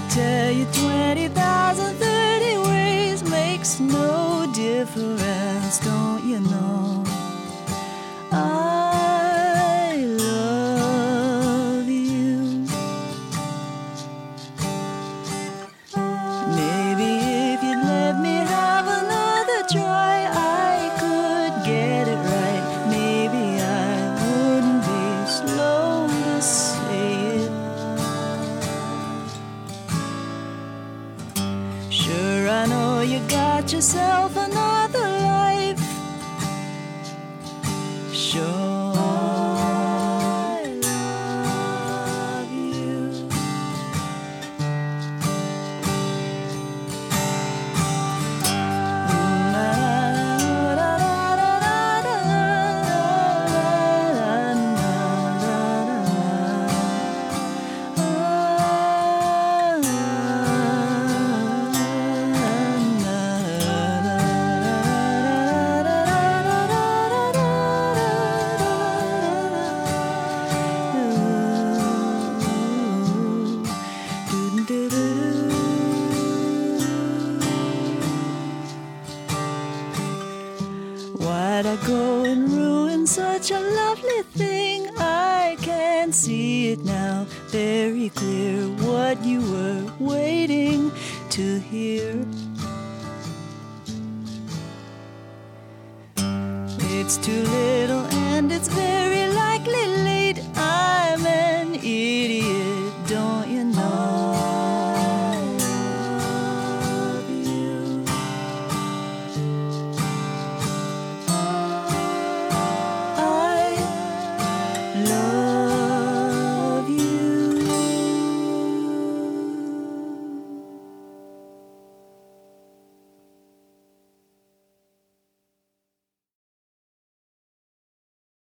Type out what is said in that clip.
tell you 20,000, 30 ways makes no difference, don't you know? I love you. Maybe if you'd let me have another try, I could get it right. Maybe I wouldn't be slow to say it. Sure, I know you got yourself another life. Sure, I love you. Why'd I go and ruin such a lovely thing? I can see it now, very clear, what you were waiting to hear. It's too little